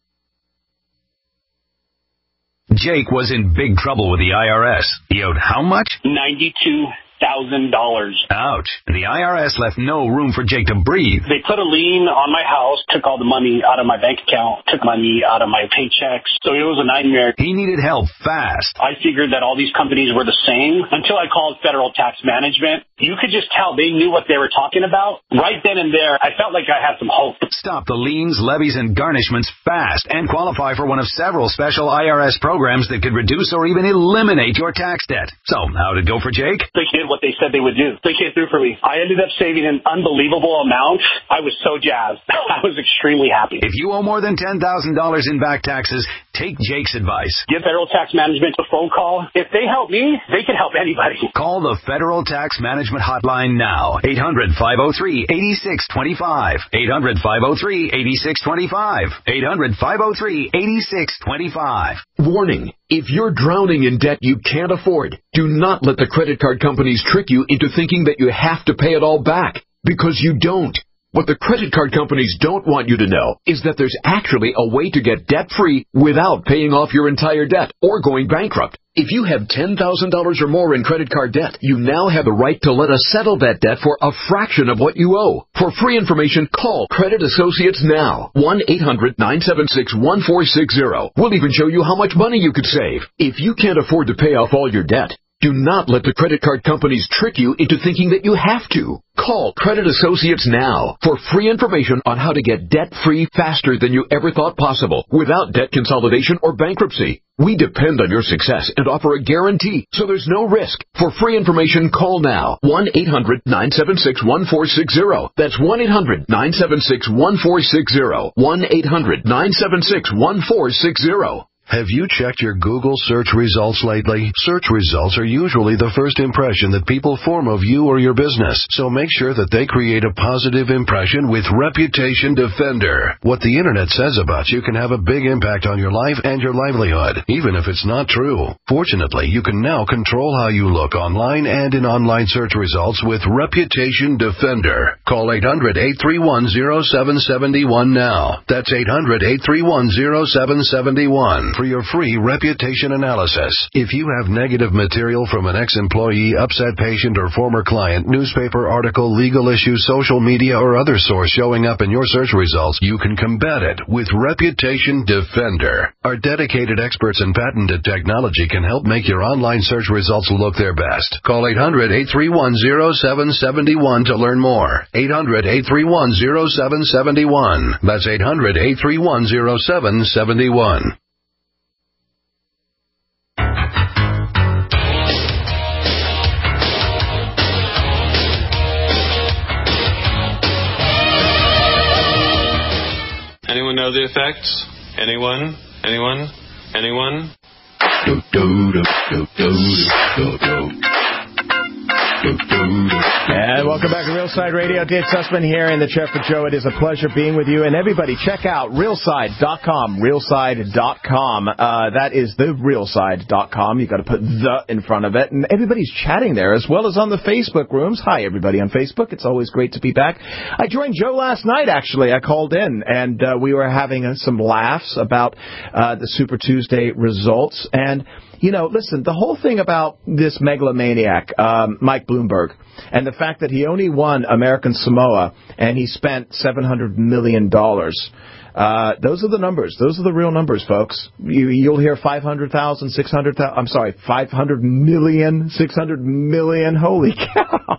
Jake was in big trouble with the I R S. He owed how much? ninety-two thousand dollars. Ouch. The I R S left no room for Jake to breathe. They put a lien on my house, took all the money out of my bank account, took money out of my paychecks. So it was a nightmare. He needed help fast. I figured that all these companies were the same until I called Federal Tax Management. You could just tell they knew what they were talking about. Right then and there, I felt like I had some hope. Stop the liens, levies, and garnishments fast and qualify for one of several special I R S programs that could reduce or even eliminate your tax debt. So, how'd it go for Jake? They did what they said they would do. They came through for me. I ended up saving an unbelievable amount. I was so jazzed. I was extremely happy. If you owe more than ten thousand dollars in back taxes, take Jake's advice. Give Federal Tax Management a phone call. If they help me, they can help anybody. Call the Federal Tax Management Hotline now. eight hundred, five oh three, eight six two five. eight hundred, five oh three, eight six two five. eight hundred, five oh three, eight six two five. Warning. If you're drowning in debt you can't afford, do not let the credit card companies trick you into thinking that you have to pay it all back, because you don't. What the credit card companies don't want you to know is that there's actually a way to get debt-free without paying off your entire debt or going bankrupt. If you have ten thousand dollars or more in credit card debt, you now have the right to let us settle that debt for a fraction of what you owe. For free information, call Credit Associates now. one eight hundred, nine seven six, one four six zero. We'll even show you how much money you could save. If you can't afford to pay off all your debt, do not let the credit card companies trick you into thinking that you have to. Call Credit Associates now for free information on how to get debt-free faster than you ever thought possible without debt consolidation or bankruptcy. We depend on your success and offer a guarantee, so there's no risk. For free information, call now. one eight hundred, nine seven six, one four six zero. That's one eight hundred, nine seven six, one four six zero. one eight hundred, nine seven six, one four six zero. Have you checked your Google search results lately? Search results are usually the first impression that people form of you or your business, so make sure that they create a positive impression with Reputation Defender. What the internet says about you can have a big impact on your life and your livelihood, even if it's not true. Fortunately, you can now control how you look online and in online search results with Reputation Defender. Call eight hundred, eight three one, zero seven seven one now. That's eight hundred, eight three one, zero seven seven one. For your free reputation analysis. If you have negative material from an ex-employee, upset patient, or former client, newspaper article, legal issue, social media, or other source showing up in your search results, you can combat it with Reputation Defender. Our dedicated experts in patented technology can help make your online search results look their best. Call eight hundred, eight three one, zero seven seven one to learn more. eight hundred, eight three one, zero seven seven one. That's eight hundred, eight three one, zero seven seven one. Anyone know the effects? Anyone? Anyone? Anyone? Do, do, do, do, do, do, do. And welcome back to Real Side Radio. Dave Sussman here in the chair for Joe. It is a pleasure being with you. And everybody, check out realside dot com. realside dot com. Uh, that is the realside dot com. You've got to put the in front of it. And everybody's chatting there as well as on the Facebook rooms. Hi, everybody on Facebook. It's always great to be back. I joined Joe last night, actually. I called in, and uh, we were having uh, some laughs about uh, the Super Tuesday results. And you know, listen, the whole thing about this megalomaniac, um, Mike Bloomberg, and the fact that he only won American Samoa and he spent seven hundred million dollars, uh, those are the numbers. Those are the real numbers, folks. You, you'll hear five hundred thousand, six hundred thousand, I'm sorry, five hundred million, six hundred million. Holy cow.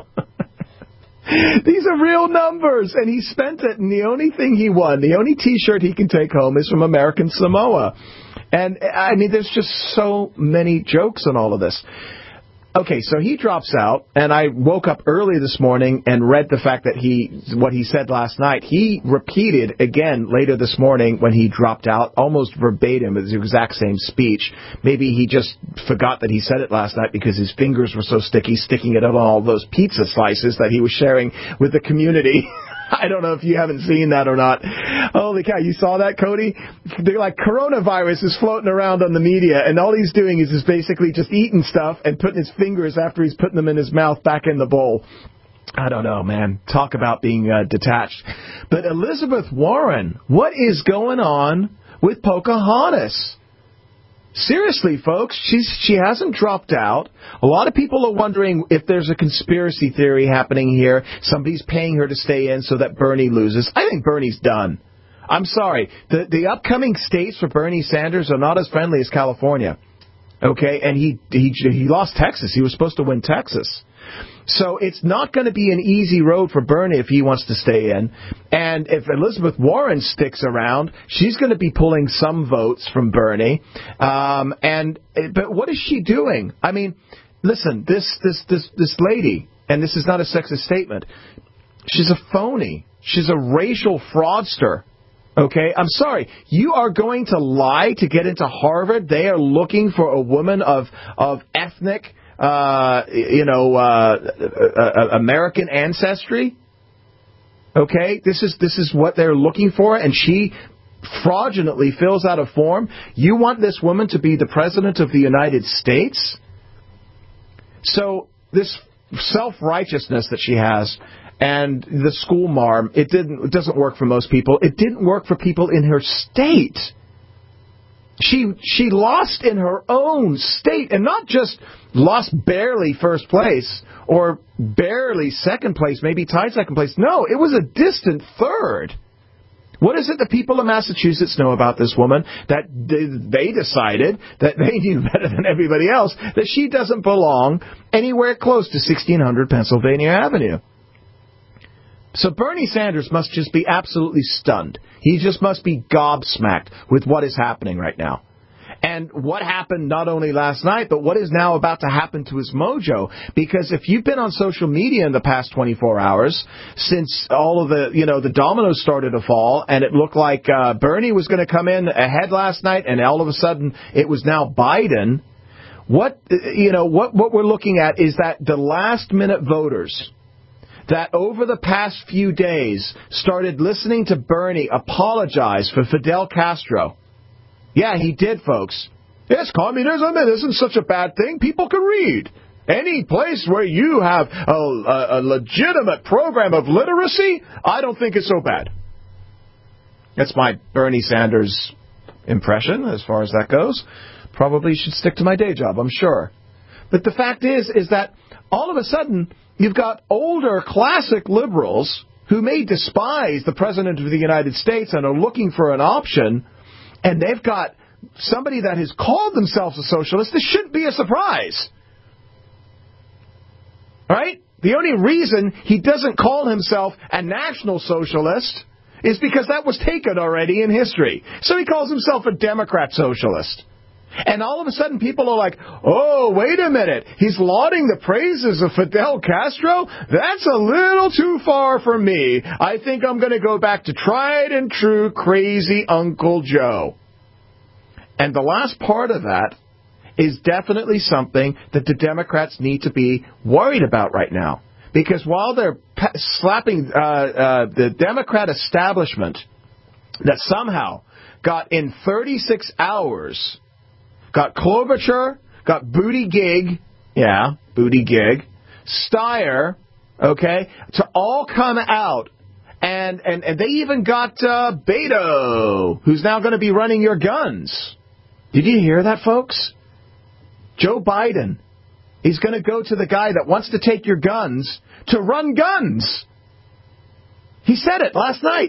These are real numbers, and he spent it, and the only thing he won, the only T-shirt he can take home is from American Samoa. And, I mean, there's just so many jokes in all of this. Okay, so he drops out, and I woke up early this morning and read the fact that he, what he said last night, he repeated again later this morning when he dropped out, almost verbatim, it's the exact same speech. Maybe he just forgot that he said it last night because his fingers were so sticky, sticking it on all those pizza slices that he was sharing with the community. I don't know if you haven't seen that or not. Holy cow, you saw that, Cody? They're like, coronavirus is floating around on the media, and all he's doing is just basically just eating stuff and putting his fingers after he's putting them in his mouth back in the bowl. I don't know, man. Talk about being uh, detached. But Elizabeth Warren, what is going on with Pocahontas? Seriously, folks, she's she hasn't dropped out. A lot of people are wondering if there's a conspiracy theory happening here. Somebody's paying her to stay in so that Bernie loses. I think Bernie's done. I'm sorry. The the upcoming states for Bernie Sanders are not as friendly as California. Okay, and he he he lost Texas. He was supposed to win Texas. So it's not going to be an easy road for Bernie if he wants to stay in. And if Elizabeth Warren sticks around, she's going to be pulling some votes from Bernie. Um, and but what is she doing? I mean, listen, this this this this lady, and this is not a sexist statement, she's a phony. She's a racial fraudster. Okay, I'm sorry. You are going to lie to get into Harvard? They are looking for a woman of of ethnic, uh, you know, uh, uh, American ancestry. Okay, this is this is what they're looking for, and she fraudulently fills out a form. You want this woman to be the president of the United States? So this self-righteousness that she has. And the school marm, it didn't. It doesn't work for most people. It didn't work for people in her state. She she lost in her own state, and not just lost barely first place or barely second place, maybe tied second place. No, it was a distant third. What is it that people in Massachusetts know about this woman that they decided that they knew better than everybody else, that she doesn't belong anywhere close to sixteen hundred Pennsylvania Avenue? So Bernie Sanders must just be absolutely stunned. He just must be gobsmacked with what is happening right now. And what happened not only last night, but what is now about to happen to his mojo. Because if you've been on social media in the past twenty-four hours, since all of the, you know, the dominoes started to fall, and it looked like uh, Bernie was going to come in ahead last night, and all of a sudden it was now Biden. What, you know, what, what we're looking at is that the last minute voters that over the past few days started listening to Bernie apologize for Fidel Castro. Yeah, he did, folks. Yes, communism, it isn't such a bad thing. People can read. Any place where you have a, a, a legitimate program of literacy, I don't think it's so bad. That's my Bernie Sanders impression as far as that goes. Probably should stick to my day job, I'm sure. But the fact is, is that all of a sudden, you've got older classic liberals who may despise the President of the United States and are looking for an option, and they've got somebody that has called themselves a socialist. This shouldn't be a surprise. Right? The only reason he doesn't call himself a national socialist is because that was taken already in history. So he calls himself a Democrat socialist. And all of a sudden people are like, oh, wait a minute, he's lauding the praises of Fidel Castro? That's a little too far for me. I think I'm going to go back to tried and true crazy Uncle Joe. And the last part of that is definitely something that the Democrats need to be worried about right now. Because while they're pe- slapping uh, uh, the Democrat establishment that somehow got in thirty-six hours... got Klobuchar, got Buttigieg, yeah, Buttigieg, Steyer, okay, to all come out. And, and, and they even got uh, Beto, who's now going to be running your guns. Did you hear that, folks? Joe Biden, he's going to go to the guy that wants to take your guns to run guns. He said it last night.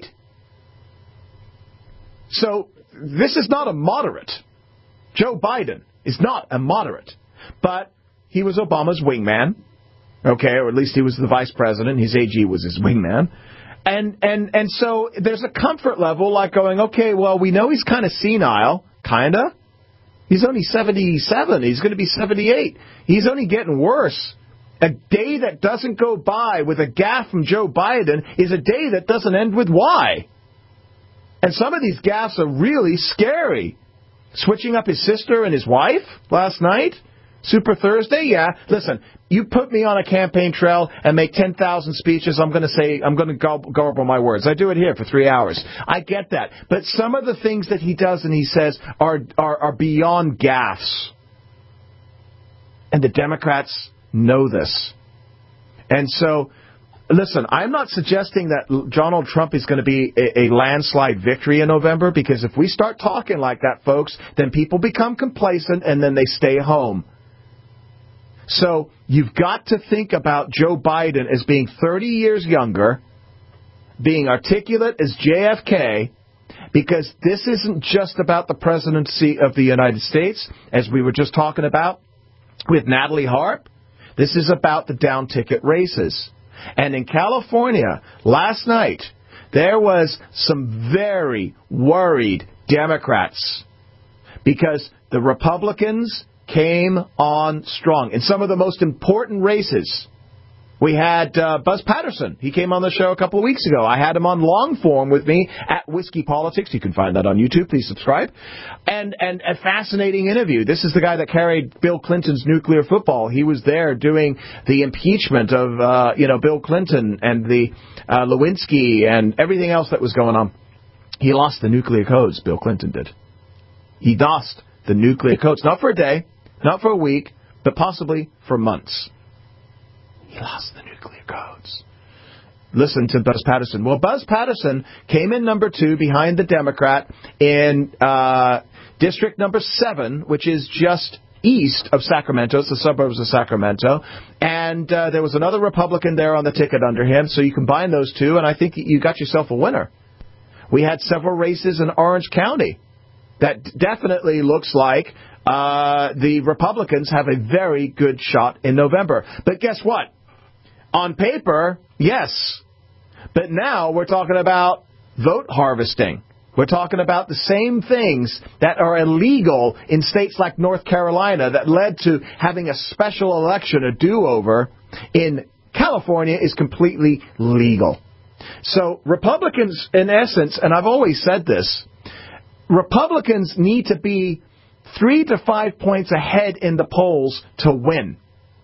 So this is not a moderate. Joe Biden is not a moderate, but he was Obama's wingman, okay, or at least he was the vice president. His A G was his wingman. And and and so there's a comfort level like going, okay, well, we know he's kind of senile, kind of. He's only seventy-seven. He's going to be seventy-eight. He's only getting worse. A day that doesn't go by with a gaffe from Joe Biden is a day that doesn't end with Y. And some of these gaffes are really scary. Switching up his sister and his wife last night, Super Thursday? Yeah. Listen, you put me on a campaign trail and make ten thousand speeches, I'm going to say, I'm going to garble my words. I do it here for three hours. I get that. But some of the things that he does and he says are, are, are beyond gaffes. And the Democrats know this. And so, listen, I'm not suggesting that Donald Trump is going to be a, a landslide victory in November, because if we start talking like that, folks, then people become complacent and then they stay home. So you've got to think about Joe Biden as being thirty years younger, being articulate as J F K, because this isn't just about the presidency of the United States, as we were just talking about with Natalie Harp. This is about the down-ticket races. And in California, last night, there was some very worried Democrats because the Republicans came on strong. In some of the most important races, we had uh, Buzz Patterson. He came on the show a couple of weeks ago. I had him on long form with me at Whiskey Politics. You can find that on YouTube. Please subscribe. And, and a fascinating interview. This is the guy that carried Bill Clinton's nuclear football. He was there doing the impeachment of, uh, you know, Bill Clinton and the uh, Lewinsky and everything else that was going on. He lost the nuclear codes, Bill Clinton did. He lost the nuclear codes, not for a day, not for a week, but possibly for months. He lost the nuclear codes. Listen to Buzz Patterson. Well, Buzz Patterson came in number two behind the Democrat in uh, District number seven, which is just east of Sacramento. It's the suburbs of Sacramento. And uh, there was another Republican there on the ticket under him. So you combine those two, and I think you got yourself a winner. We had several races in Orange County. That definitely looks like uh, the Republicans have a very good shot in November. But guess what? On paper, yes. But now we're talking about vote harvesting. We're talking about the same things that are illegal in states like North Carolina that led to having a special election, a do-over. In California is completely legal. So Republicans, in essence, and I've always said this, Republicans need to be three to five points ahead in the polls to win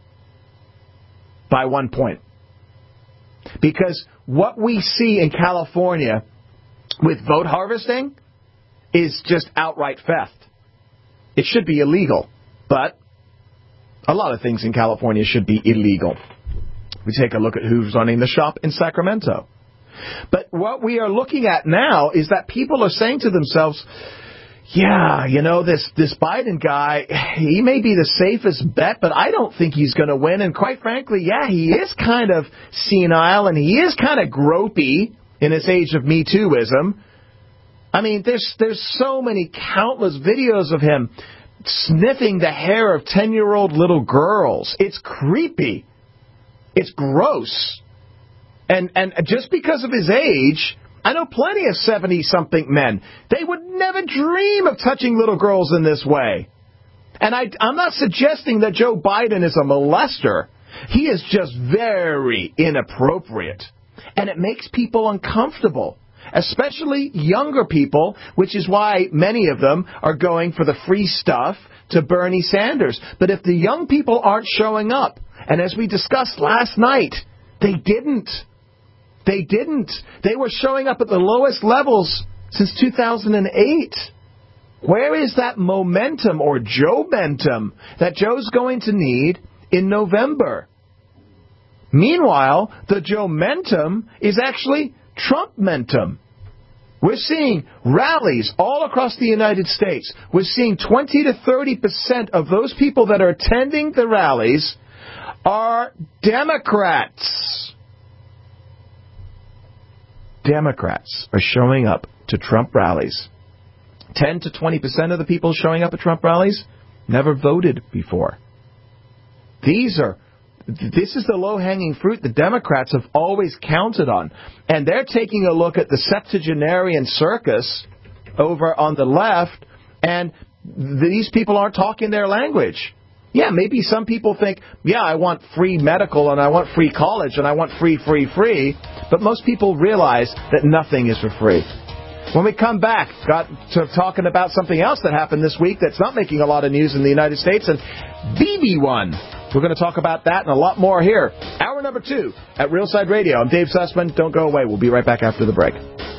by one point. Because what we see in California with vote harvesting is just outright theft. It should be illegal, but a lot of things in California should be illegal. We take a look at who's running the shop in Sacramento. But what we are looking at now is that people are saying to themselves, yeah, you know, this, this Biden guy, he may be the safest bet, but I don't think he's going to win. And quite frankly, yeah, he is kind of senile and he is kind of gropey in his age of Me Too-ism. I mean, there's, there's so many countless videos of him sniffing the hair of ten-year-old little girls. It's creepy. It's gross. And and just because of his age, I know plenty of seventy-something men. They would never dream of touching little girls in this way. And I, I'm not suggesting that Joe Biden is a molester. He is just very inappropriate. And it makes people uncomfortable, especially younger people, which is why many of them are going for the free stuff to Bernie Sanders. But if the young people aren't showing up, and as we discussed last night, they didn't. They didn't. They were showing up at the lowest levels since two thousand eight. Where is that momentum or Joe-mentum that Joe's going to need in November? Meanwhile, the Joe-mentum is actually Trump-mentum. We're seeing rallies all across the United States. We're seeing twenty to thirty percent of those people that are attending the rallies are Democrats. Democrats are showing up to Trump rallies. ten to twenty percent of the people showing up at Trump rallies never voted before. These are, this is the low-hanging fruit the Democrats have always counted on. And they're taking a look at the septuagenarian circus over on the left, and these people aren't talking their language. Yeah, maybe some people think, yeah, I want free medical and I want free college and I want free, free, free. But most people realize that nothing is for free. When we come back, got to talking about something else that happened this week that's not making a lot of news in the United States, and B B one. We're going to talk about that and a lot more here. Hour number two at Real Side Radio. I'm Dave Sussman. Don't go away. We'll be right back after the break.